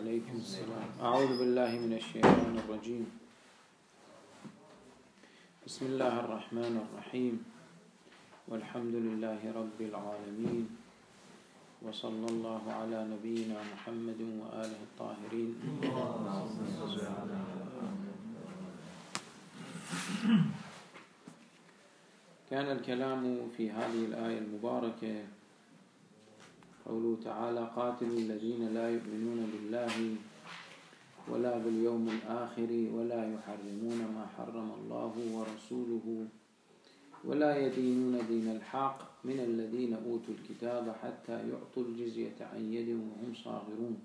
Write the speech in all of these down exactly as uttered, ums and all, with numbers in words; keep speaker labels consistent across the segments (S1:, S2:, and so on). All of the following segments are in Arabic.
S1: عليكم السلام. أعوذ بالله من الشيطان الرجيم. بسم الله الرحمن الرحيم، والحمد لله رب العالمين، وصلى الله على نبينا محمد وآله الطاهرين. كان الكلام في هذه الآية المباركة قوله تعالى: قاتلوا الذين لا يؤمنون بالله ولا باليوم الآخر ولا يحرمون ما حرم الله ورسوله ولا يدينون دين الحق من الذين أوتوا الكتاب حتى يعطوا الجزية عن يد وهم صاغرون.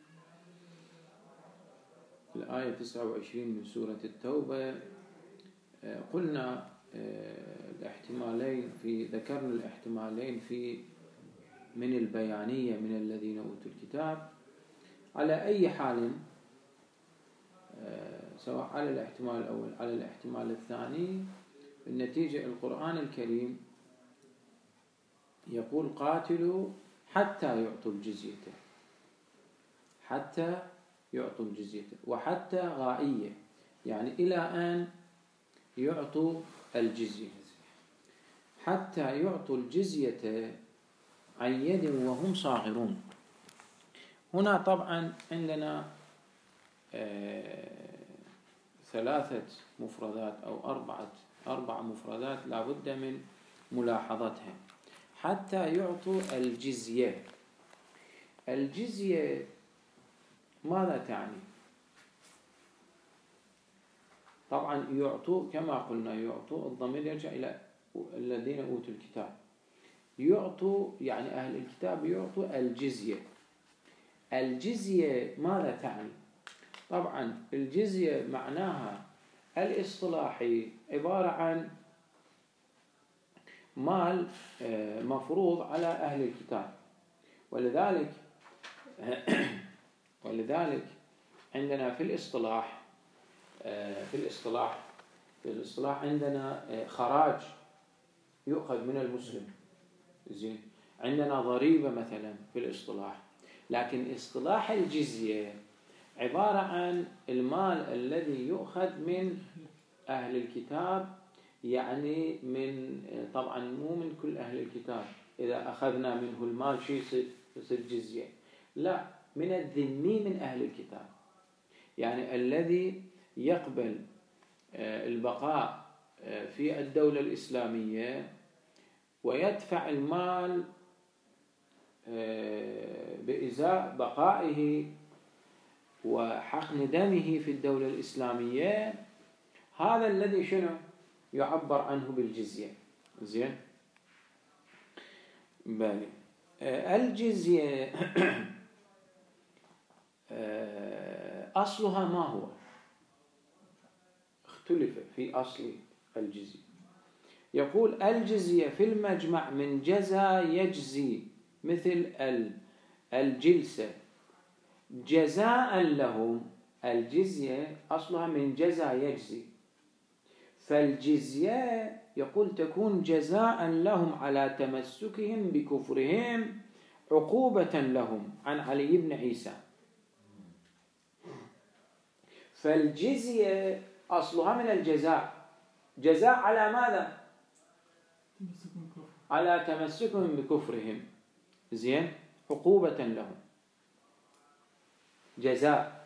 S1: الآية تسعة وعشرين من سورة التوبة. قلنا الاحتمالين في ذكرنا الاحتمالين في من البيانية من الذين أوتوا الكتاب. على أي حال، سواء على الاحتمال الأول على الاحتمال الثاني، النتيجة القرآن الكريم يقول: قاتلوا حتى يعطوا الجزية، حتى يعطوا الجزية، وحتى غائية يعني إلى أن يعطوا الجزية، حتى يعطوا الجزية عن يد وهم صاغرون. هنا طبعا عندنا آه ثلاثة مفردات أو أربعة أربع مفردات لا بد من ملاحظتها. حتى يعطوا الجزية، الجزية ماذا تعني؟ طبعا يعطوا كما قلنا، يعطوا الضمير يرجع إلى الذين أوتوا الكتاب. يعطوا يعني أهل الكتاب يعطوا الجزية. الجزية ماذا تعني؟ طبعا الجزية معناها الاصطلاحي عبارة عن مال مفروض على أهل الكتاب، ولذلك ولذلك عندنا في الاصطلاح في الاصطلاح في الاصطلاح عندنا خراج يؤخذ من المسلم، زين، عندنا ضريبة مثلا في الاصطلاح. لكن اصطلاح الجزية عبارة عن المال الذي يؤخذ من أهل الكتاب، يعني من طبعا مو من كل أهل الكتاب. إذا أخذنا منه المال شيء يصير جزية، لا، من الذمي من أهل الكتاب، يعني الذي يقبل البقاء في الدولة الإسلامية ويدفع المال بإزاء بقائه وحقن دمه في الدولة الإسلامية، هذا الذي شنو يعبر عنه بالجزية. زين، بالي الجزية أصلها ما هو؟ اختلف في أصل الجزية. يقول: الجزية في المجمع من جزى يجزي، مثل الجلسة جزاء لهم. الجزية أصلها من جزى يجزي، فالجزية يقول تكون جزاء لهم على تمسكهم بكفرهم عقوبة لهم، عن علي بن عيسى. فالجزية أصلها من الجزاء، جزاء على ماذا؟ على تمسكهم بكفرهم، زين، عقوبة لهم، جزاء.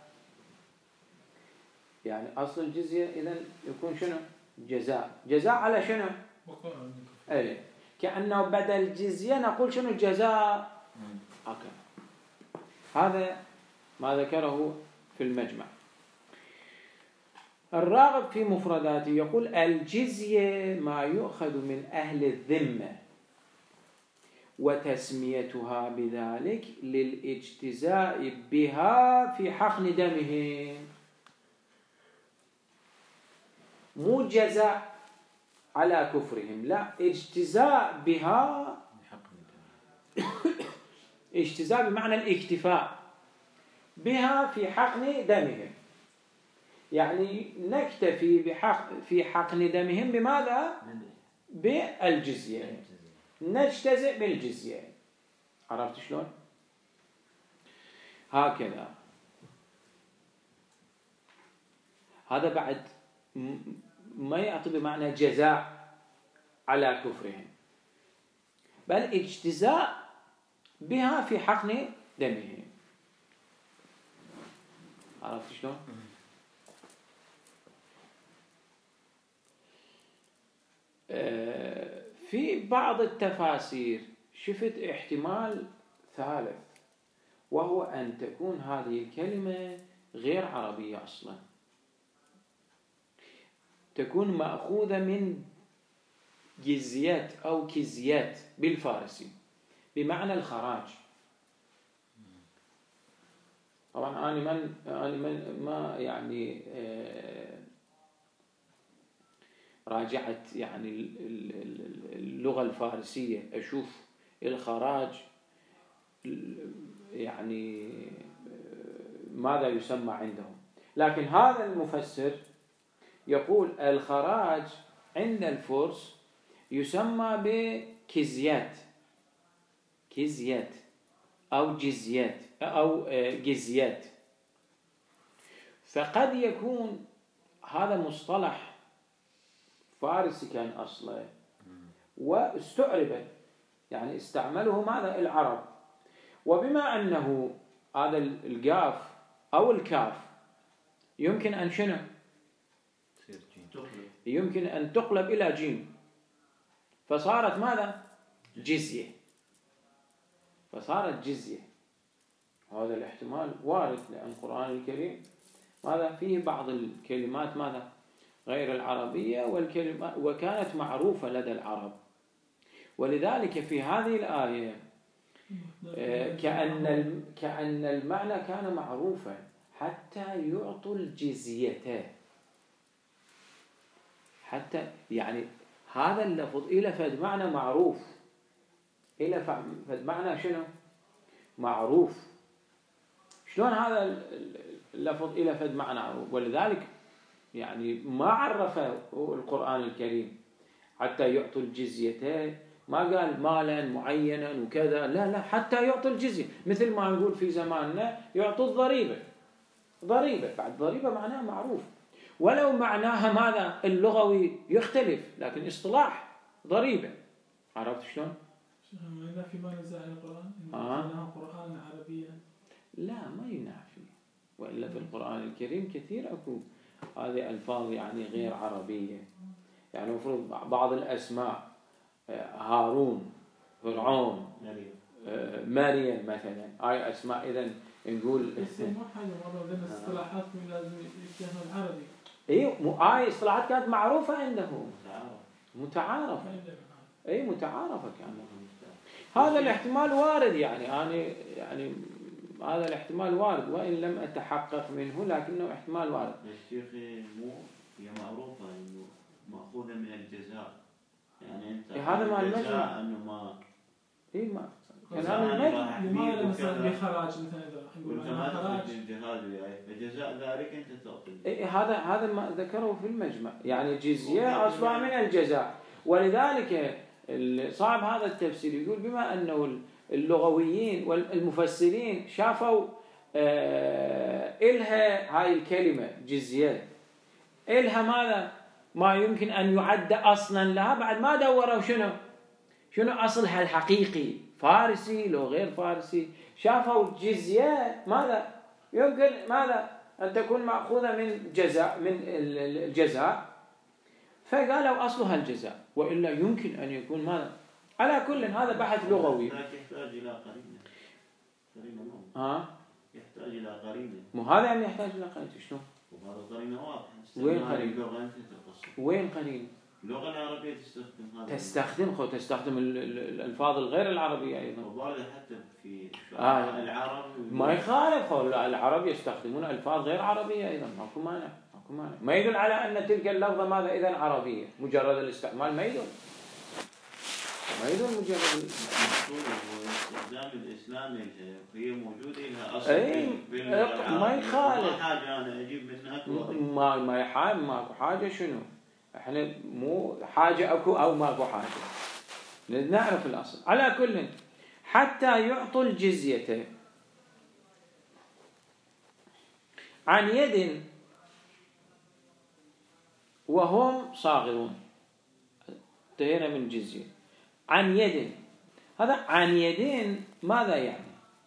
S1: يعني أصل الجزية إذن يكون شنو؟ جزاء. جزاء على شنو؟ أي كأنه بدل الجزية نقول شنو الجزاء. هكذا. هذا ما ذكره في المجمع. الراغب في مفرداته يقول: الجزية ما يؤخذ من أهل الذمة، وتسميتها بذلك للاجتزاء بها في حقن دمهم. مو جزاء على كفرهم، لا، اجتزاء بها. اجتزاء بمعنى الاكتفاء بها في حقن دمهم، يعني نكتفي بحق في حقن دمهم بماذا؟ بالجزية، نجتزئ بالجزية. عرفت شلون؟ هكذا. هذا بعد ما يعطي بمعنى جزاء على كفرهم، بل اجتزاء بها في حقن دمهم. عرفت شلون؟ في بعض التفاسير شفت احتمال ثالث، وهو أن تكون هذه الكلمة غير عربية أصلا، تكون مأخوذة من جزيات أو كزيات بالفارسي بمعنى الخراج. طبعا أنا من أنا من ما يعني راجعت يعني اللغة الفارسية أشوف الخراج يعني ماذا يسمى عندهم، لكن هذا المفسر يقول الخراج عند الفرس يسمى بكزيات، كزيات أو جزيات أو جزيات. فقد يكون هذا مصطلح فارسي كان أصله واستعرب، يعني استعمله ماذا العرب، وبما أنه هذا القاف أو الكاف يمكن أن شنو يمكن أن تقلب إلى جيم، فصارت ماذا جزية، فصارت جزية. هذا الاحتمال وارد، لأن القرآن الكريم ماذا فيه بعض الكلمات ماذا غير العربية، والكلمات وكانت معروفة لدى العرب، ولذلك في هذه الآية كأن كأن المعنى كان معروفا حتى يعطوا الجزية، حتى يعني هذا اللفظ إلى فد معنى معروف، إلى فد معنى شنو معروف. شلون هذا اللفظ إلى فد معنى معروف؟ ولذلك يعني ما عرفه القرآن الكريم حتى يعطوا الجزية، ما قال مالا معينا وكذا، لا لا، حتى يعطوا الجزية. مثل ما نقول في زماننا يعطوا الضريبة، ضريبة بعد ضريبة معناها معروف، ولو معناها ماذا اللغوي يختلف، لكن اصطلاح ضريبة. عرفت شلون؟
S2: لا فيما نزل عن القرآن
S1: آه.
S2: إنه قرآن عربيا،
S1: لا ما ينافي، وإلا في القرآن الكريم كثير أكو هذه ألفاظ يعني غير عربية، يعني مفروض بعض الأسماء هارون، فرعون، مريم مثلا، هاي أسماء إذا نقول
S2: بس ما حاجة مرة لأن الاصطلاحات لازم يفهموا العربي.
S1: إيه هاي اصطلاحات كانت معروفة عندهم، متعارفة، أي متعارفة كانت. هذا الاحتمال وارد، يعني أنا يعني هذا الاحتمال وارد وإن لم أتحقق منه، لكنه احتمال وارد.
S3: الشيخ مو هي معروفة إنه مأخوذة من الجزاء، يعني أنت
S1: إيه هذا ما
S3: الجزاء إنه ما
S1: إيه ما
S2: كان هذا لماذا مثلا بخراج مثلا نقول
S3: خراج الجهاد وياي فجزاء ذلك أنت تعطي.
S1: إيه هذا هذا ما ذكره في المجمع، يعني جزية أصبح من الجزاء، ولذلك صاحب هذا التفسير يقول بما أنه اللغويين والمفسرين شافوا آه إلها هاي الكلمة جزية إلها ماذا ما يمكن أن يعد أصلا لها، بعد ما دوروا شنو شنو أصلها الحقيقي، فارسي لو غير فارسي، شافوا الجزية ماذا يمكن ماذا أن تكون مأخوذة من جزاء من الجزاء، فقالوا أصلها الجزاء، وإلا يمكن أن يكون ماذا. على كل هذا بحث لغوي.
S3: يحتاج إلى قرينة. قرينة مو.
S1: ها؟
S3: يحتاج إلى قرينة.
S1: مو هذا يعني يحتاج إلى قرينة شلون؟
S3: وهذا قرينة واضحة.
S1: وين قرينة؟ وين قرينة؟
S3: اللغة العربية تستخدم هذا.
S1: تستخدم خو تستخدم الألفاظ الغير العربية أيضا.
S3: وبالغ حتى في
S1: آه.
S3: العرب.
S1: ما يخالف خو العرب يستخدمون ألفاظ غير عربية أيضا، ماكو مانع. ما يدل على أن تلك اللفظة ماذا إذن عربية، مجرد الاستعمال ما يدل ما يدل مجرد
S3: الاستخدام الإسلامي هي موجودة لها أصل.
S1: أي ما يخالف.
S3: ما حاجة أنا أجيب منها
S1: ما ما يحاج ماكو حاجة شنو، إحنا مو حاجة أكو أو ماكو حاجة، نعرف الأصل. على كل حتى يعطوا الجزية عن يد وهم صاغرون، انتهينا من جزية. عن يد، هذا عن يدين ماذا يعني؟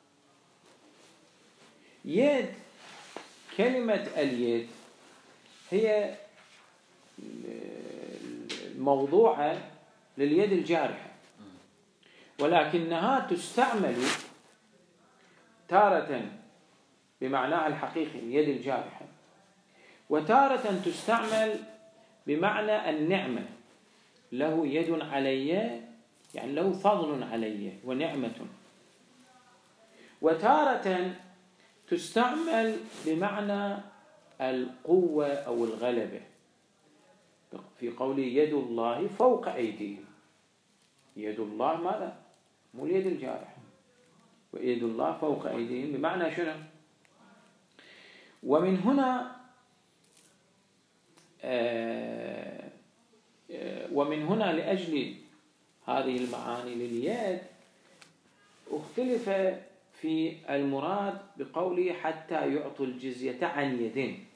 S1: يد، كلمة اليد هي موضوعة لليد الجارحة، ولكنها تستعمل تارة بمعناها الحقيقي اليد الجارحة، وتارة تستعمل بمعنى النعمة، له يد علي يعني له فضل علي ونعمة. وتارة تستعمل بمعنى القوة أو الغلبة، في قول يد الله فوق أيديهم. يد الله ماذا؟ مو اليد الجارحة، ويد الله فوق أيديهم بمعنى شنو؟ ومن هنا آه آه ومن هنا لأجل هذه المعاني لليد اختلف في المراد بقوله حتى يعطوا الجزية عن يدين.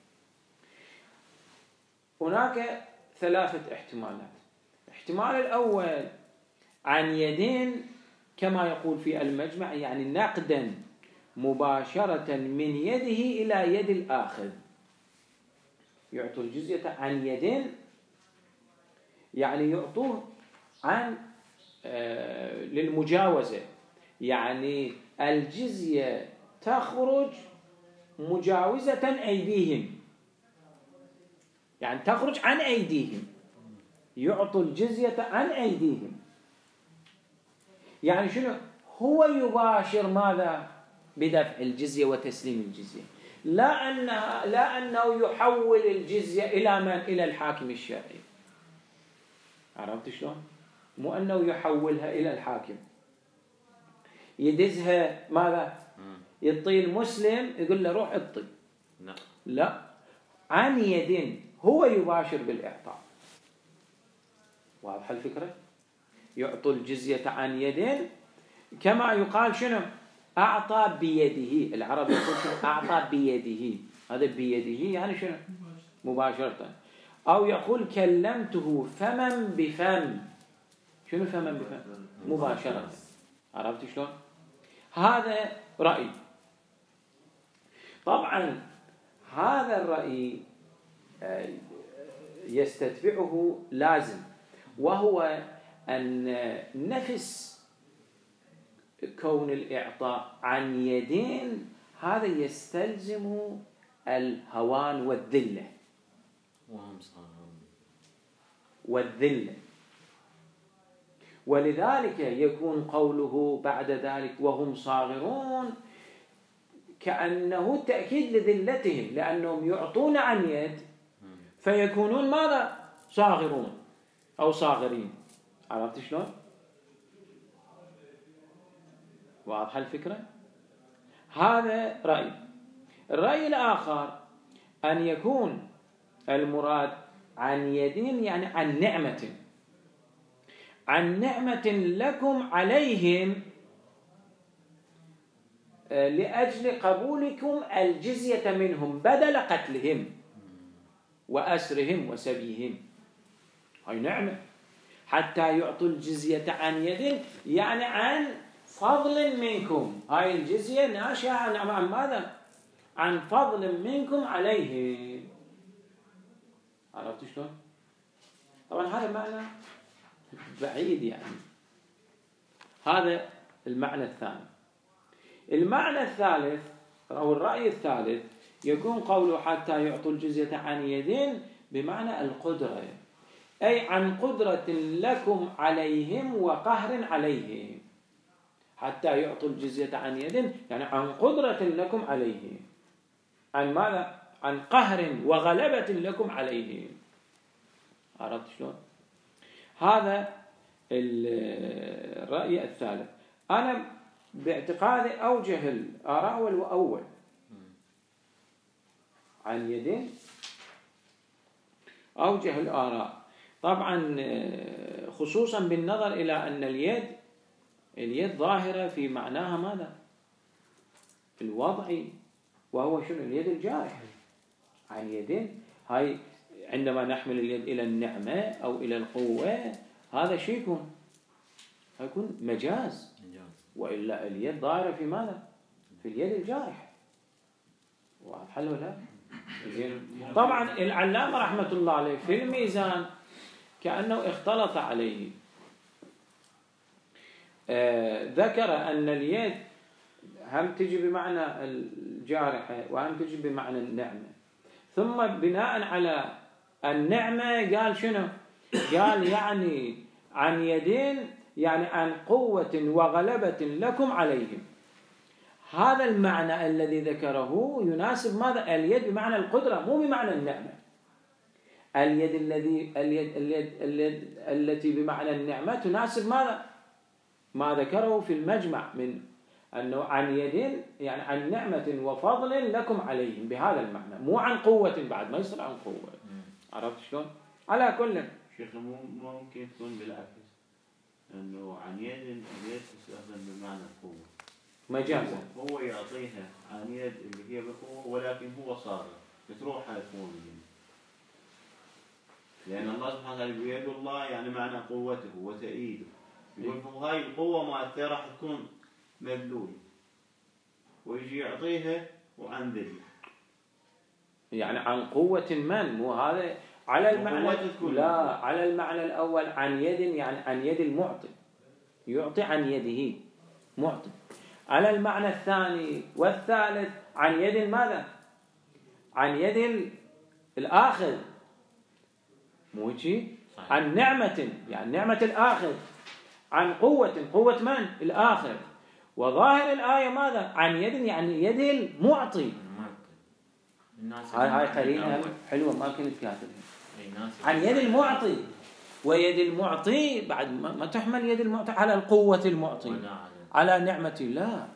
S1: هناك ثلاثة احتمالات. الاحتمال الأول عن يدين كما يقول في المجمع، يعني نقدا مباشرة من يده إلى يد الآخذ. يعطوا الجزية عن يدين يعني يعطوه عن آه للمجاوزة، يعني الجزية تخرج مجاوزة أيديهم، يعني تخرج عن أيديهم. يعطوا الجزية عن أيديهم يعني شنو؟ هو يباشر ماذا؟ بدفع الجزية وتسليم الجزية، لا أنه, لا أنه يحول الجزية إلى من؟ إلى الحاكم الشرعي. عرفت شلون؟ مو أنه يحولها إلى الحاكم يدزها ماذا؟ يطي المسلم يقول له روح اطي، لا، عن يدين هو يباشر بالإعطاء. واضح الفكرة؟ يعطوا الجزية عن يدين كما يقال شنو؟ أعطى بيده. العرب يقول شنو؟ أعطى بيده، هذا بيده يعني شنو؟ مباشرة. أو يقول كلمته فمن بفم. شنو فمن بفم؟ مباشرة. عرفت شلون؟ هذا رأي. طبعا هذا الرأي يستتبعه لازم، وهو أن نفس كون الإعطاء عن يدين هذا يستلزم الهوان والذلة والذلة، ولذلك يكون قوله بعد ذلك وهم صاغرون كأنه تأكيد لذلتهم، لأنهم يعطون عن يد فيكونون ماذا؟ صاغرون أو صاغرين. عرفت شلون؟ واضح الفكرة؟ هذا رأي. الرأي الآخر أن يكون المراد عن يدين يعني عن نعمة، عن نعمة لكم عليهم لأجل قبولكم الجزية منهم بدل قتلهم وأسرهم وسبيهم. هاي نعمة. حتى يعطوا الجزية عن يد يعني عن فضل منكم. هاي الجزية ناشئة عن ماذا؟ عن فضل منكم عليهم. عرفت شلون؟ طبعا هذا معنى بعيد، يعني هذا المعنى الثاني. المعنى الثالث أو الرأي الثالث يكون قوله حتى يعطوا الجزية عن يدين بمعنى القدرة، أي عن قدرة لكم عليهم وقهر عليهم. حتى يعطوا الجزية عن يدين يعني عن قدرة لكم عليهم، عن ماذا؟ عن قهر وغلبة لكم عليهم. عرفت شلون؟ هذا الرأي الثالث. أنا باعتقادي أوجه الآراء والأول عن يدين أوجه الآراء، طبعا خصوصا بالنظر إلى أن اليد اليد ظاهرة في معناها ماذا؟ الوضعي، وهو شنو؟ اليد الجارحة. عن يدين هاي عندما نحمل اليد إلى النعمة أو إلى القوة هذا شيء يكون يكون مجاز، وإلا اليد ظاهرة في ماذا؟ في اليد الجارحة. واضح حل ولا؟ طبعا العلامة رحمة الله عليه في الميزان كأنه اختلط عليه، آه ذكر أن اليد هم تجي بمعنى الجارحة وهم تجي بمعنى النعمة، ثم بناء على النعمة قال شنو؟ قال يعني عن يدين، يعني عن قوة وغلبة لكم عليهم. هذا المعنى الذي ذكره يناسب ماذا؟ اليد بمعنى القدرة مو بمعنى النعمة. اليد الذي اليد اليد, اليد التي بمعنى النعمة تناسب ماذا؟ ما ذكره في المجمع من أنه عن يد يعني عن نعمة وفضل لكم عليهم، بهذا المعنى، مو عن قوة، بعد ما يصير عن قوة. عرفت شلون؟ على كل
S3: شيخ مو ممكن تكون بالعكس، أنه عن يد اليد تستخدم بمعنى القوة
S1: مجازا،
S3: هو يعطيها عن يد اللي هي بقوة ولكن هو صار بتروح على قوة، لأن الله سبحانه وتعالى بيد الله يعني معنى قوته وتأييده، يقول هاي القوة ما راح تكون مذلول ويجي يعطيها وعن ذل،
S1: يعني عن قوة من؟ مو هذا على المعنى، لا على المعنى الأول عن يد يعني عن يد المعطي، يعطي عن يده معطي. على المعنى الثاني والثالث عن يد ماذا؟ عن يد الآخذ، مو شيء عن نعمة يعني نعمة الآخذ، عن قوة قوة من؟ الآخذ. وظاهر الآية ماذا؟ عن يد يعني يد المعطي. هاي هاي قرينة حلوة ما كنت كاتبها. عن يد المعطي، ويد المعطي بعد ما تحمل يد المعطي على القوة المعطي، على نعمة الله.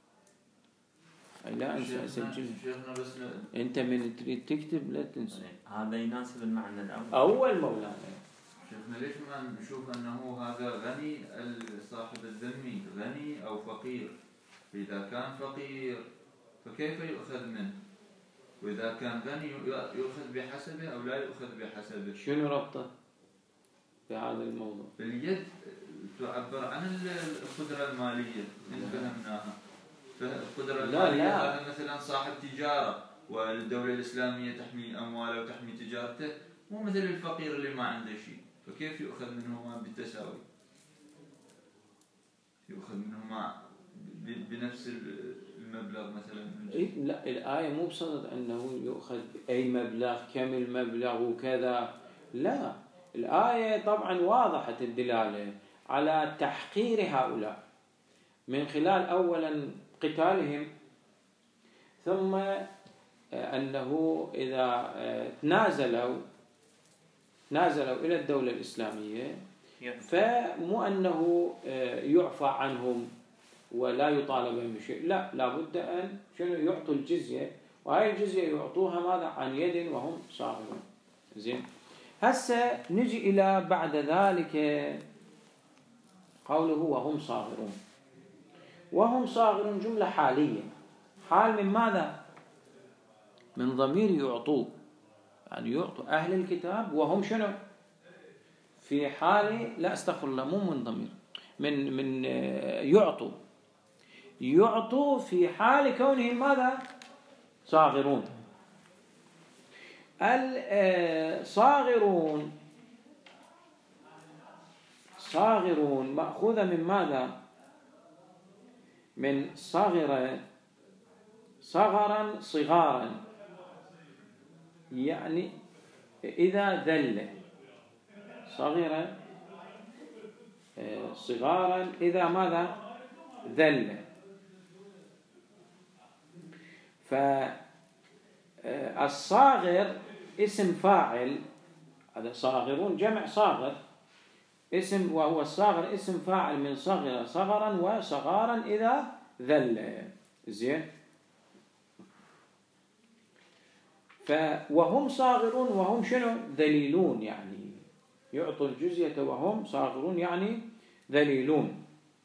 S1: لا انسى اسجل. انت من تريد تكتب لا تنسى.
S4: هذا يناسب المعنى الاول.
S1: اول مولانا.
S5: شيخنا ليش ما نشوف انه هذا غني صاحب الذمي غني او فقير؟ اذا كان فقير فكيف يؤخذ منه؟ واذا كان غني يؤخذ بحسبه او لا يؤخذ بحسبه؟
S1: شنو ربطه بهذا الموضوع؟
S5: اليد تعبر عن القدرة المالية إن فهمناها. فالقدرة المالية هذا مثلا صاحب تجارة والدولة الإسلامية تحمي أمواله وتحمي تجارته، مو مثل الفقير اللي ما عنده شيء، فكيف يؤخذ منهما بالتساوي؟ يؤخذ منهما بنفس المبلغ مثلا؟
S1: لا الآية مو بصدد أنه يؤخذ أي مبلغ كم المبلغ وكذا، لا الآية طبعا واضحة الدلالة على تحقير هؤلاء من خلال أولا قتالهم، ثم أنه إذا تنازلوا تنازلوا إلى الدولة الإسلامية فمو أنه يعفى عنهم ولا يطالبهم بشيء، لا لابد أن شنو يعطوا الجزية، وهي الجزية يعطوها ماذا؟ عن يد وهم صاغرون. زين، هسه نجي إلى بعد ذلك قوله وهم صاغرون. وهم صاغرون جملة حالية، حال من ماذا؟ من ضمير يعطوه، يعني يعطوا أهل الكتاب وهم شنو؟ في حال لا استغفر الله مو من ضمير، من من يعطوا يعطوا في حال كونهم ماذا؟ صاغرون. الصاغرون صاغرون مأخوذة من ماذا؟ من صغر صغرا صغارا، يعني إذا ذل، صغر صغارا إذا ماذا؟ ذل. فالصاغر اسم فاعل، هذا صاغرون جمع صاغر اسم، وهو الصاغر اسم فاعل من صغر صغرا وصغارا إذا ذل. زين، وهم صاغرون وهم شنو؟ ذليلون، يعني يعطوا الجزية وهم صاغرون يعني ذليلون.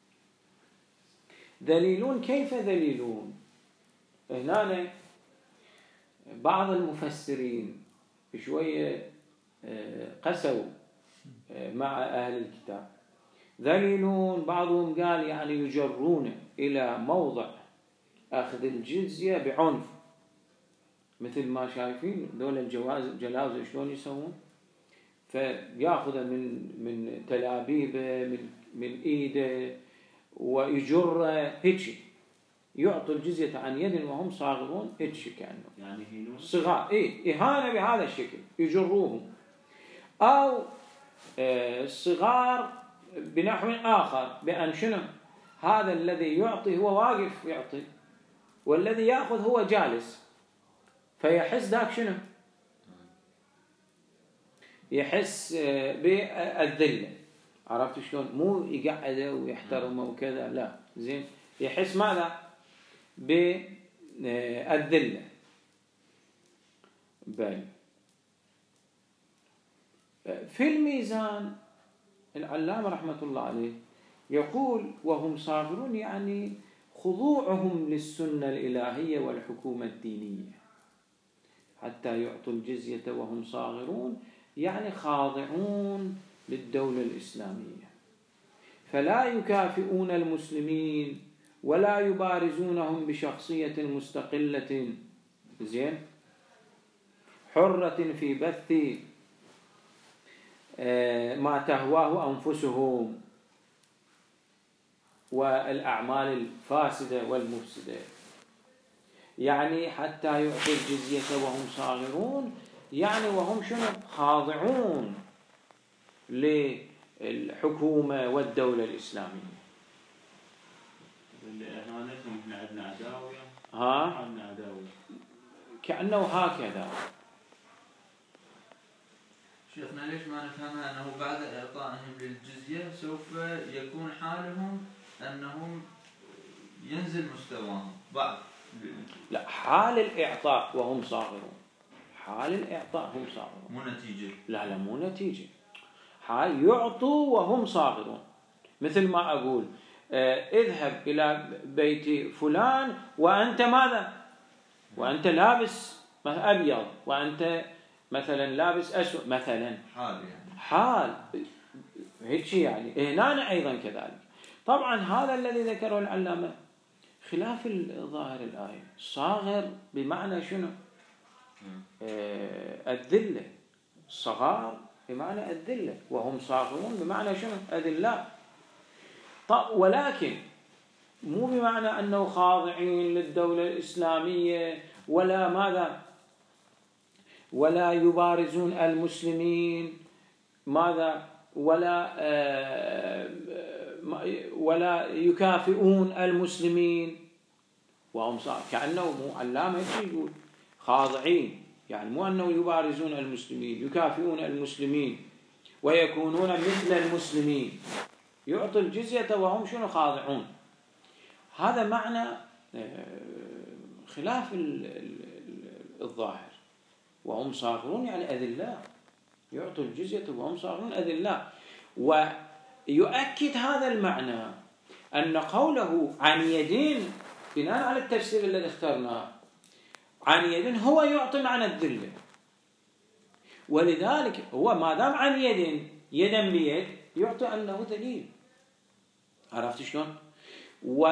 S1: ذليلون كيف ذليلون؟ هنا بعض المفسرين شوية قسوا مع أهل الكتاب. ذليلون بعضهم قال يعني يجرون إلى موضع أخذ الجزية بعنف، مثل ما شايفين دول الجواز جلازة شلون يسوون، فيأخذ من من تلابيبه من من إيده ويجر هيك، يعطوا الجزية عن يد وهم صاغرون هيك كأنه
S3: يعني هينون
S1: صغار، إيه إهانة بهذا الشكل يجروهم. أو الصغار بنحو آخر، بأن شنو هذا الذي يعطي هو واقف يعطي والذي يأخذ هو جالس، فيحس ذاك شنو، يحس بالذلة. عرفت شلون؟ مو يقعده ويحترمه وكذا، لا زين، يحس ماذا بالذلة. بل في الميزان العلامة رحمة الله عليه يقول وهم صاغرون يعني خضوعهم للسنة الإلهية والحكومة الدينية حتى يعطوا الجزية وهم صاغرون، يعني خاضعون للدولة الإسلامية، فلا يكافئون المسلمين ولا يبارزونهم بشخصية مستقلة زين حرة في بث ما تهواه أنفسهم والأعمال الفاسدة والمفسدة. يعني حتى يعطوا الجزية وهم صاغرون، يعني وهم شنو خاضعون للحكومة والدولة الإسلامية.
S3: إهانتهم إحنا عندنا عداوة،
S1: ها
S3: عندنا عداوة
S1: كأنه هكذا.
S5: شيخنا ليش ما نفهمها أنه بعد إعطائهم للجزية سوف يكون حالهم أنهم ينزل مستواهم بعد؟
S1: لا، حال الإعطاء وهم صاغرون، حال الإعطاء هم صاغرون،
S5: مو نتيجة.
S1: لا لا مو نتيجة، حال يعطوا وهم صاغرون. مثل ما أقول آه اذهب إلى بيت فلان وأنت ماذا، وأنت لابس أبيض وأنت مثلا لابس أسود مثلا،
S5: حال يعني
S1: حال هيك يعني. هنا أيضا كذلك. طبعا هذا الذي ذكره العلامة خلاف الظاهر الآية. صاغر بمعنى شنو؟ آه الذلة، الصغار بمعنى الذلة، وهم صاغرون بمعنى شنو؟ أذلاء. طب ولكن مو بمعنى أنه خاضعين للدولة الإسلامية ولا ماذا، ولا يبارزون المسلمين ماذا، ولا آه ولا يكافئون المسلمين وهم صاغرون. كأنه مو علامة يقول خاضعين، يعني مو أنه يبارزون المسلمين، يكافئون المسلمين ويكونون مثل المسلمين، يعطي الجزية وهم شنو خاضعون. هذا معنى خلاف الظاهر. وهم صاغرون يعني أذلاء، يعطوا الجزية وهم صاغرون أذلاء. ويؤكد هذا المعنى أن قوله عن يدين بناء على التفسير الذي اخترناه، عن يدين هو يعطي معنى الذلة، ولذلك هو ما دام عن يد يدا بيد يعطي أنه ذليل. عرفت شلون؟ و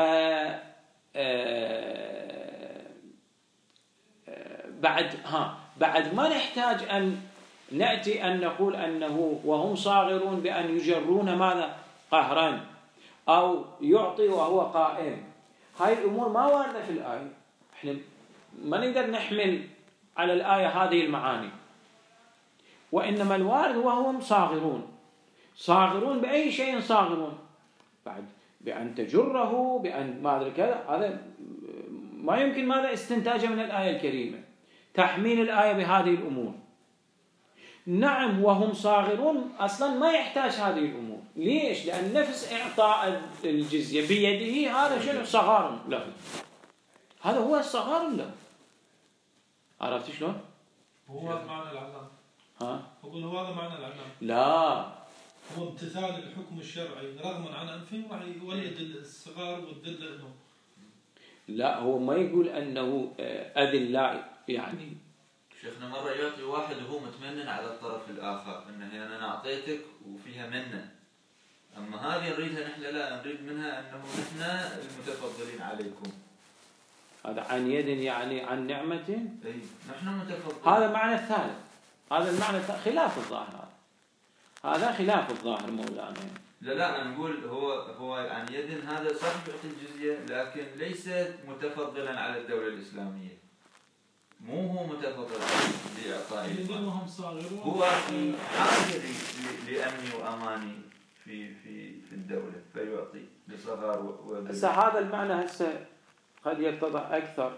S1: بعد ها بعد ما نحتاج أن نأتي أن نقول أنه وهم صاغرون بأن يجرون ماذا قهرا أو يعطي وهو قائم. هاي الأمور ما واردة في الآية، إحنا ما نقدر نحمل على الآية هذه المعاني، وإنما الوارد وهم صاغرون. صاغرون بأي شيء صاغرون؟ بعد بأن تجره بأن ما أدري كذا، هذا ما يمكن ماذا استنتاجه من الآية الكريمة، تحميل الآية بهذه الأمور. نعم وهم صاغرون أصلا ما يحتاج هذه الأمور. ليش؟ لأن نفس إعطاء الجزية بيده هذا شنو صغار له، هذا هو الصغار له. عرفت شلون؟
S2: هو هذا معنى العلامة.
S1: ها؟
S2: أقول هو هذا معنى العلامة.
S1: لا،
S2: هو امتثال الحكم الشرعي رغما عن أنفهم راح يولد الصغار والذلة لهم.
S1: لا، هو ما يقول أنه أذلاء، يعني
S5: شيخنا مرة يعطي واحد وهو متمنن على الطرف الآخر إنه أنا أعطيتك وفيها منة، أما هذه نريدها نحن لا نريد منها أنه نحن المتفضلين عليكم.
S1: هذا عن يد يعني عن نعمة.
S5: أي نحن متفضلين.
S1: هذا معنى الثالث، هذا المعنى خلاف الظاهر، هذا خلاف الظاهر مولانا.
S5: لا لا أنا نقول هو هو عن يد هذا صح يعطي الجزية لكن ليس متفضلا على الدولة الإسلامية، مو هو متفضل بإعطاء هو في حاجة لأمني وأماني في في في الدولة فيعطي لصغار وكبار.
S1: هسه هذا المعنى هسه قد يتضح أكثر.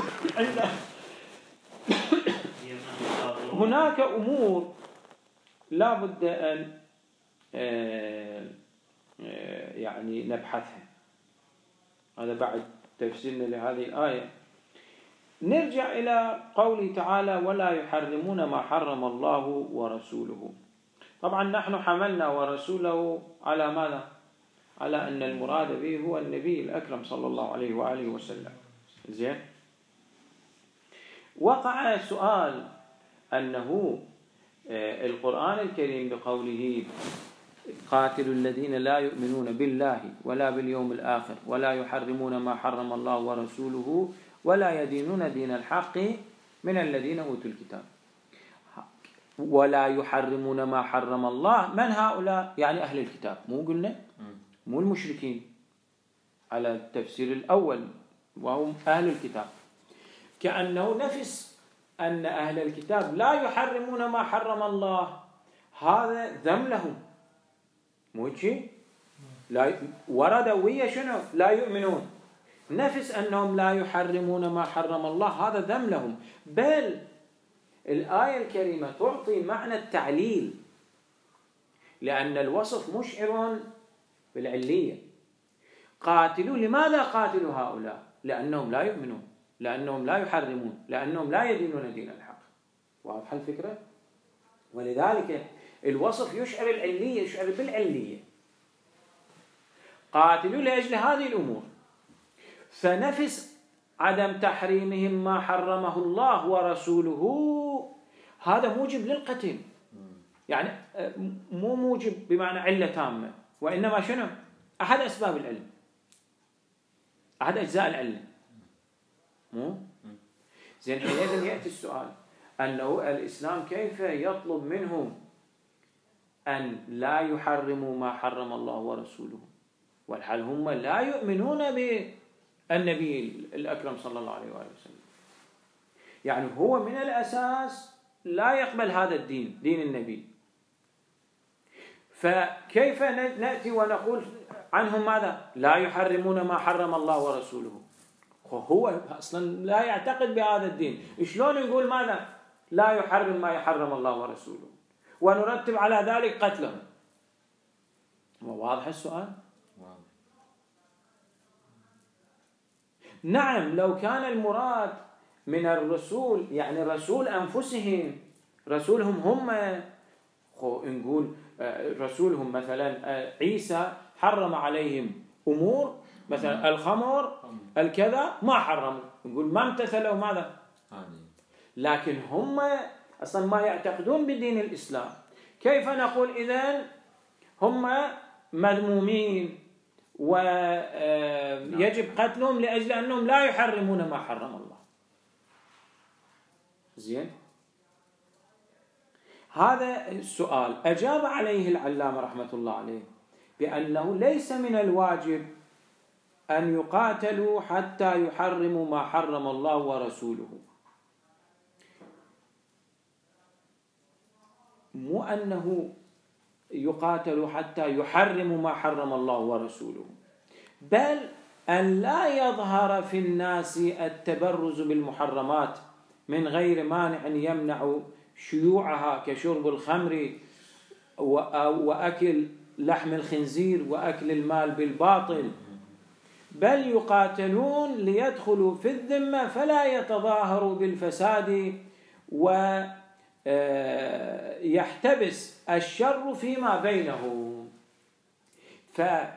S1: هناك أمور لا بد أن يعني نبحثها، هذا بعد تفسيرنا لهذه الآية. نرجع إلى قوله تعالى ولا يحرمون ما حرم الله ورسوله. طبعا نحن حملنا ورسوله على ماذا؟ على أن المراد به هو النبي الأكرم صلى الله عليه وآله وسلم. زين. وقع سؤال أنه القرآن الكريم بقوله قاتلوا الذين لا يؤمنون بالله ولا باليوم الآخر ولا يحرمون ما حرم الله ورسوله ولا يدينون دين الحق من الذين أوتوا الكتاب. ولا يحرمون ما حرم الله، من هؤلاء؟ يعني أهل الكتاب، مو قلنا؟ مو المشركين على التفسير الأول وهم أهل الكتاب. كأنه نفس أن أهل الكتاب لا يحرمون ما حرم الله، هذا ذم لهم، مو شيء؟ لا ورد ويا شنو؟ لا يؤمنون، نفس أنهم لا يحرمون ما حرم الله، هذا ذم لهم. بل الآية الكريمة تعطي معنى التعليل، لأن الوصف مشعر بالعلية. قاتلوا، لماذا قاتلوا هؤلاء؟ لأنهم لا يؤمنون، لأنهم لا يحرمون، لأنهم لا يدينون دين الحق. واضح الفكرة؟ ولذلك الوصف يشعر العلية، يشعر بالعلية. قاتلوا لأجل هذه الأمور. فنفس عدم تحريمهم ما حرمه الله ورسوله هذا موجب للقتل، يعني مو موجب بمعنى علة تامة، وإنما شنو؟ أحد أسباب العلم، أحد أجزاء العلم. مو زين. حينئذ يأتي السؤال أنه الإسلام كيف يطلب منهم أن لا يحرموا ما حرم الله ورسوله والحال هم لا يؤمنون بالنبي الأكرم صلى الله عليه وآله وسلم؟ يعني هو من الأساس لا يقبل هذا الدين، دين النبي. فكيف نأتي ونقول عنهم ماذا؟ لا يحرمون ما حرم الله ورسوله. هو أصلا لا يعتقد بهذا الدين، شلون نقول ماذا؟ لا يحرم ما يحرم الله ورسوله ونرتب على ذلك قتلهم؟ واضح السؤال؟ نعم، لو كان المراد من الرسول يعني رسول أنفسهم، رسولهم هم، نقول رسولهم مثلا عيسى حرم عليهم أمور مثلا الخمر الكذا ما حرموا، نقول ما امتثلوا ماذا؟ لكن هم أصلا ما يعتقدون بدين الإسلام. كيف نقول إذن هم مذمومين ويجب قتلهم لأجل أنهم لا يحرمون ما حرم الله؟ زين. هذا السؤال أجاب عليه العلامة رحمة الله عليه بأنه ليس من الواجب أن يقاتلوا حتى يحرموا ما حرم الله ورسوله، مو أنه يقاتلوا حتى يحرموا ما حرم الله ورسوله، بل أن لا يظهر في الناس التبرز بالمحرمات من غير مانع يمنع شيوعها كشرب الخمر وأكل لحم الخنزير وأكل المال بالباطل، بل يقاتلون ليدخلوا في الذمة فلا يتظاهروا بالفساد ويحتبس الشر فيما بينهم. فلا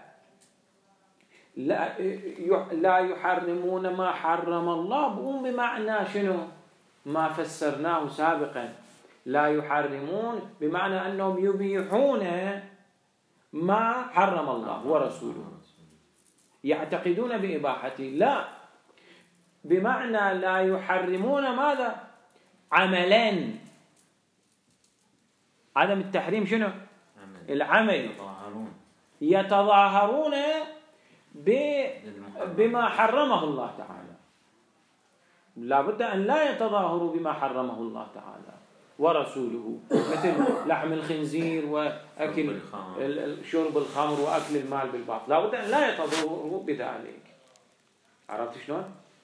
S1: لا يحرمون ما حرم الله بمعنى شنو؟ ما فسرناه سابقا، لا يحرمون بمعنى أنهم يبيحون ما حرم الله ورسوله، يعتقدون بإباحته، لا، بمعنى لا يحرمون ماذا؟ عملين. عدم التحريم شنو؟ العمل. يتظاهرون بما حرمه الله تعالى، لا بد أن لا يتظاهروا بما حرمه الله تعالى ورسوله، مثل لحم الخنزير وأكل شرب الخمر وأكل المال بالباطل، لا بد أن لا يتظاهروا بذلك. عرفت شلون؟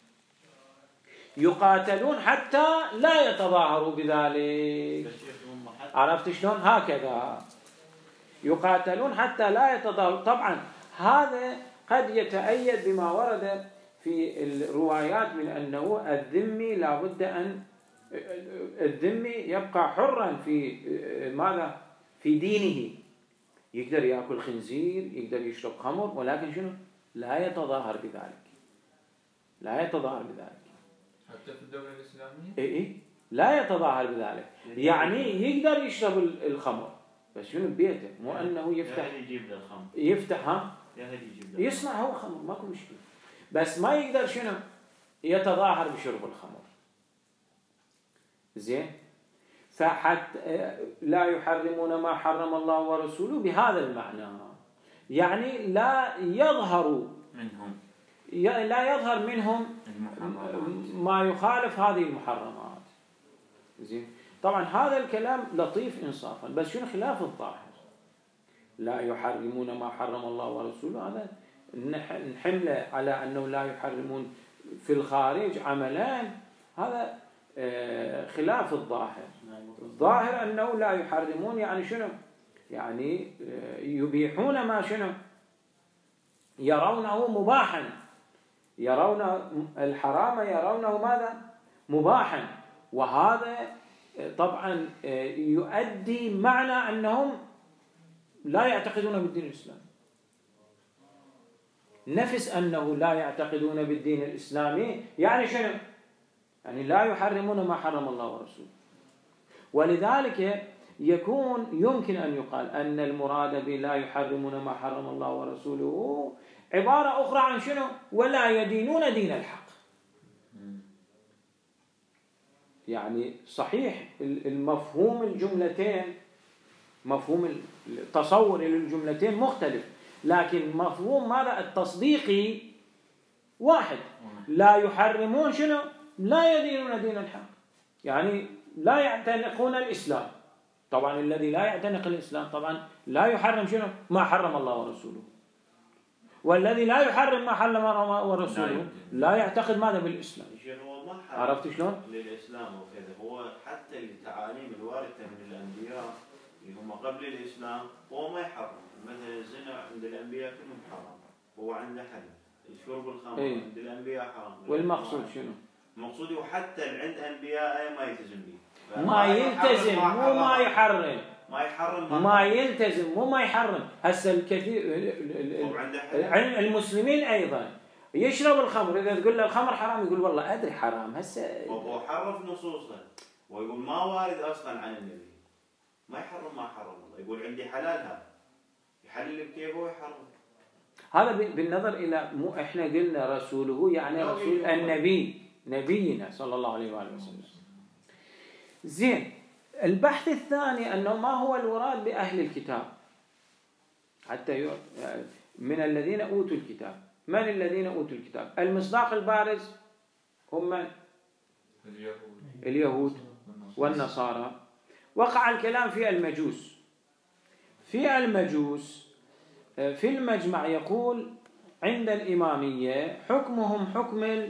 S1: يقاتلون حتى لا يتظاهروا بذلك. عرفت شلون؟ هكذا يقاتلون حتى لا يتظاهروا. طبعا هذا قد يتأيد بما ورد في الروايات من أنه الذمي لا بد أن الذمي يبقى حرا في ماذا؟ في دينه، يقدر يأكل خنزير، يقدر يشرب خمر، ولكن شنو؟ لا يتظاهر بذلك، لا يتظاهر بذلك.
S5: حتى في الدولة الإسلامية؟
S1: إيه إيه لا يتظاهر بذلك، يعني يقدر يشرب الخمر بس شنو ببيته، مو أنه يفتح
S3: يجيب له الخمر،
S1: يفتح ها يصنع هو خمر، ماكو مشكلة، بس ما يقدر شنو يتظاهر بشرب الخمر. زين، فحتى لا يحرمون ما حرم الله ورسوله بهذا المعنى، يعني لا يظهر منهم لا يظهر منهم ما يخالف هذه المحرمات. زين، طبعا هذا الكلام لطيف إنصافا، بس شنو خلاف الظاهر؟ لا يحرمون ما حرم الله ورسوله، هذا نحمله على أنه لا يحرمون في الخارج عملان، هذا خلاف الظاهر. الظاهر أنه لا يحرمون يعني شنو؟ يعني يبيحون ما شنو؟ يرونه مباحا، يرون الحرام يرونه ماذا؟ مباحا، وهذا طبعا يؤدي معنى أنهم لا يعتقدون بالدين الإسلامي، نفس أنه لا يعتقدون بالدين الإسلامي يعني شنو؟ يعني لا يحرمون ما حرم الله ورسوله. ولذلك يكون يمكن أن يقال أن المراد بلا يحرمون ما حرم الله ورسوله عبارة أخرى عن شنو؟ ولا يدينون دين الحق. يعني صحيح المفهوم الجملتين، مفهوم التصور للجملتين مختلف، لكن مفهوم ماذا؟ التصديقي واحد. لا يحرمون شنو؟ لا يدينون دين الحق، يعني لا يعتنقون الإسلام. طبعا الذي لا يعتنق الإسلام طبعا لا يحرم شنو؟ ما حرم الله ورسوله، والذي لا يحرم ما حرم الله ورسوله لا يعتقد ماذا بالإسلام. عرفت شلون؟
S3: للإسلام وكذا، هو حتى التعاليم الواردة من الأنبياء اللي هم قبل الإسلام هو ما يحرم، مثلا الزنا عند الأنبياء كلهم حرام، هو عنده حل، الشرب الخمر
S1: ايه؟
S3: عند الأنبياء حرام.
S1: والمقصود شنو؟
S3: المقصود هو حتى عند أنبياء ما يلتزم به،
S1: ما يلتزم مو ما يحرم،
S3: ما يحرم
S1: ما يلتزم مو ما يحرم. هسه الكثير المسلمين أيضا يشرب الخمر، إذا تقول له الخمر حرام يقول والله أدري حرام. هسه
S3: هو حرف نصوصا ويقول ما وارد أصلا عن النبي، ما يحرم ما حرم الله، يقول عندي حلال هذا، يحلل بكيفه ويحرم.
S1: هذا بالنظر إلى مو إحنا قلنا رسوله يعني رسول النبي، نبينا صلى الله عليه وآله وسلم. زين، البحث الثاني أنه ما هو المراد بأهل الكتاب، حتى من الذين أوتوا الكتاب. من الذين أوتوا الكتاب؟ المصداق البارز هم من؟
S5: اليهود
S1: اليهود والنصارى. وقع الكلام في المجوس. في المجوس في المجمع يقول عند الإمامية حكمهم حكم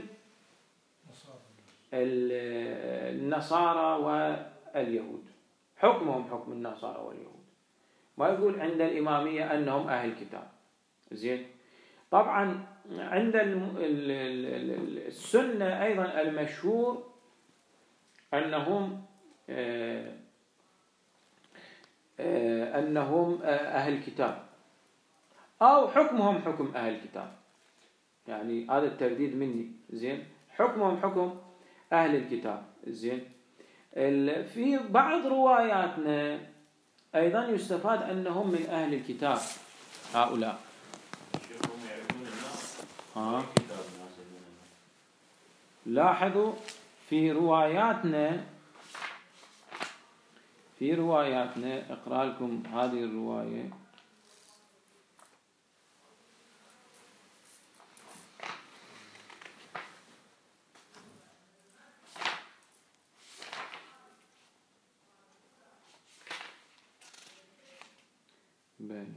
S1: النصارى واليهود، حكمهم حكم النصارى واليهود، ما يقول عند الإمامية أنهم أهل كتاب. زين، طبعا عند السنة أيضا المشهور أنهم أنهم أهل كتاب أو حكمهم حكم أهل كتاب، يعني هذا الترديد مني. زين، حكمهم حكم أهل الكتاب. زين. في بعض رواياتنا أيضا يستفاد أنهم من أهل الكتاب هؤلاء. ها. لاحظوا في رواياتنا في رواياتنا أقرأ لكم هذه الرواية. بني.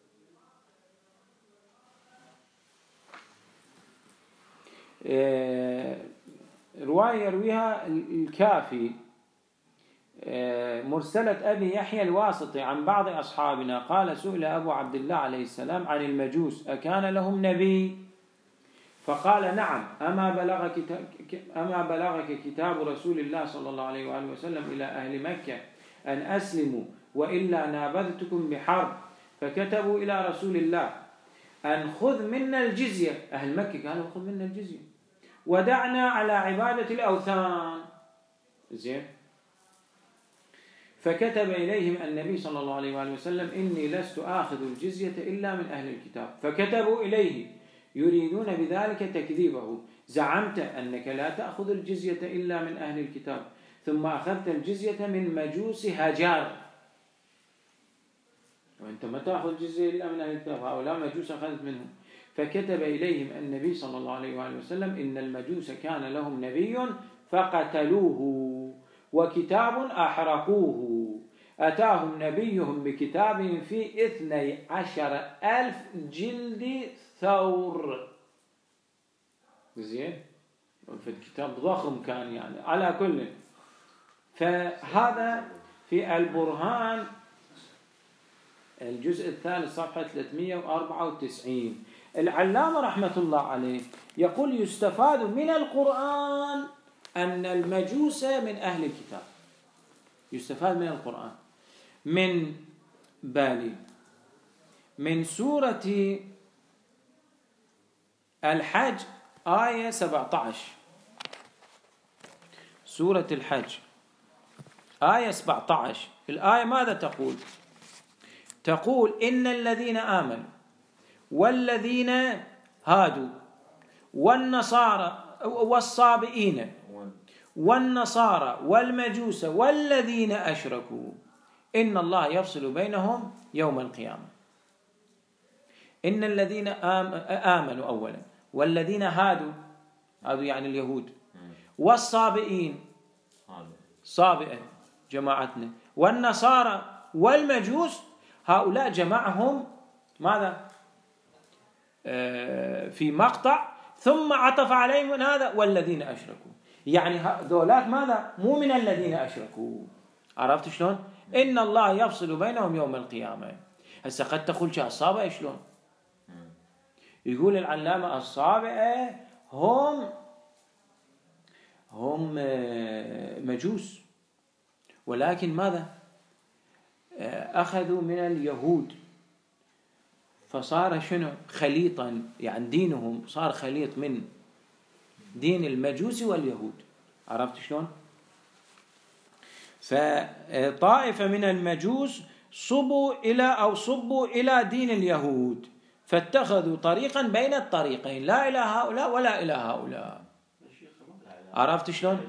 S1: رواية يرويها الكافي مرسلة أبي يحيى الواسطي عن بعض أصحابنا قال سئل أبو عبد الله عليه السلام عن المجوس أكان لهم نبي؟ فقال نعم. أما بلغك أما بلغك كتاب رسول الله صلى الله عليه وآله وسلم إلى أهل مكة أن أسلموا وإلا نابذتكم بحرب؟ فكتبوا إلى رسول الله أن خذ منا الجزية. أهل مكة قالوا خذ منا الجزية ودعنا على عبادة الأوثان. زين. فكتب إليهم النبي صلى الله عليه وآله وسلم إني لست آخذ الجزية إلا من أهل الكتاب. فكتبوا إليه يريدون بذلك تكذيبه. زعمت أنك لا تأخذ الجزية إلا من أهل الكتاب ثم أخذت الجزية من مجوس هجار، وأنت ما تأخذ الجزية إلا من أهل الكتاب، هؤلاء مجوس أخذت منهم. فكتب إليهم النبي صلى الله عليه وآله وسلم إن المجوس كان لهم نبي فقتلوه وكتاب أحرقوه، أتاهم نبيهم بكتاب في اثني عشر ألف جلد ثور. زين. في الكتاب ضخم كان يعني على كل. فهذا في البرهان الجزء الثالث صفحة ثلاثمئة وأربعة وتسعين. العلامة رحمة الله عليه يقول يستفاد من القرآن أن المجوس من أهل الكتاب. يستفاد من القرآن من بالي من سورة الحج آية سبعة عشر. سورة الحج آية سبعة عشر. الآية ماذا تقول؟ تقول إن الذين آمنوا والذين هادوا والنصارى والصابئين والنصارى والمجوس والذين أشركوا إن الله يفصل بينهم يوم القيامة. إن الذين آمنوا أولا والذين هادوا، هذا يعني اليهود، والصابئين صابئة جماعتنا، والنصارى والمجوس هؤلاء جمعهم ماذا في مقطع ثم عطف عليهم من هذا والذين أشركوا، يعني ذولاك ماذا مو من الذين أشركوا. عرفت شلون؟ إن الله يفصل بينهم يوم القيامة. هسه قد تقول شو الصابئة شلون؟ يقول العلامة الصابئة هم هم مجوس، ولكن ماذا أخذوا من اليهود فصار شنو خليطا، يعني دينهم صار خليط من دين المجوس واليهود. عرفت شلون؟ فطائفة من المجوس صبوا إلى أو صبوا إلى دين اليهود فاتخذوا طريقا بين الطريقين، لا إلى هؤلاء ولا إلى هؤلاء. عرفت شلون؟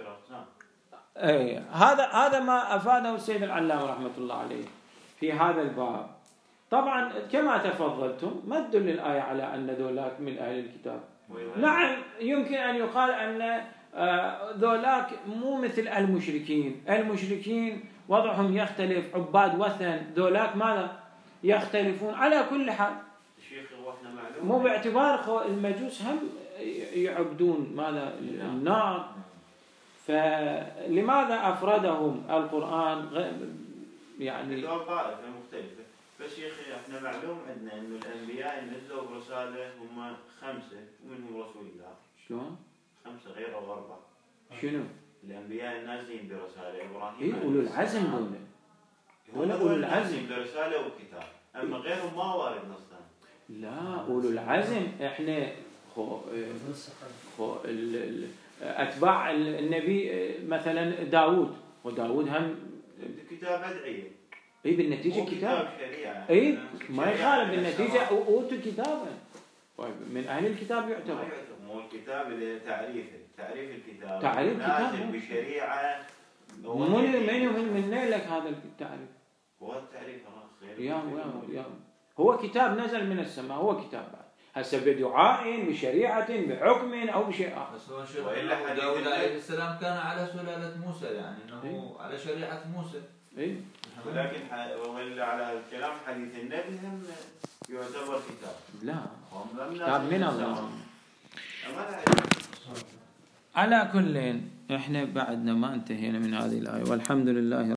S1: أي هذا هذا ما أفاده السيد العلامة رحمة الله عليه في هذا الباب. طبعا كما تفضلتم ما تدل الآية على أن ذولاك من أهل الكتاب. نعم يمكن أن يقال أن ذولاك مو مثل المشركين، المشركين وضعهم يختلف، عباد وثن، ذولاك ماذا يختلفون. على كل حال مو باعتبار المجوس هم يعبدون ماذا النار، فلماذا أفردهم القرآن يعني
S3: طائفة مختلفة. بس يا أخي احنا معلوم عندنا إنه الأنبياء نزلوا برسالة هم خمسة ومنهم رسول الله.
S1: شلون؟
S3: خمسة غير أو أربعة.
S1: شنو؟
S3: الأنبياء النازلين برسالة إبراهيم.
S1: إيه أولو العزم دول. ولا أولو العزم
S3: برسالة وكتاب، أما غيرهم ما وارد نصا.
S1: لا أولو العزم إحنا خو خو أتباع النبي مثلا داود، وداود هم
S3: كتاب أدعية.
S1: اي بالنتيجة كتاب.
S3: كتاب شريعة.
S1: اي ما يخالف بالنتيجة أوتوا كتابا. طيب من أهل الكتاب يعتبر.
S3: مو الكتاب اللي تعريفه، تعريف الكتاب.
S1: تعريف
S3: نازل
S1: كتاب.
S3: بشريعة.
S1: من من من من لك هذا التعريف؟
S3: هو التعريف خلاص.
S1: يا يا يا هو كتاب نزل من السماء، هو كتاب بعد. هسه بدعاء بشريعة بحكم أو بشيء آخر.
S5: بس هو شيخ داود عليه السلام كان على سلالة موسى، يعني انه
S1: إيه؟
S5: على شريعة موسى.
S1: اي
S3: ولكن ولا على الكلام حديث النبي هم يعتبر كتاب.
S1: لا
S3: هم
S1: كتاب من الله.
S3: أما
S1: على كل احنا بعدنا ما انتهينا من هذه الآية، والحمد لله.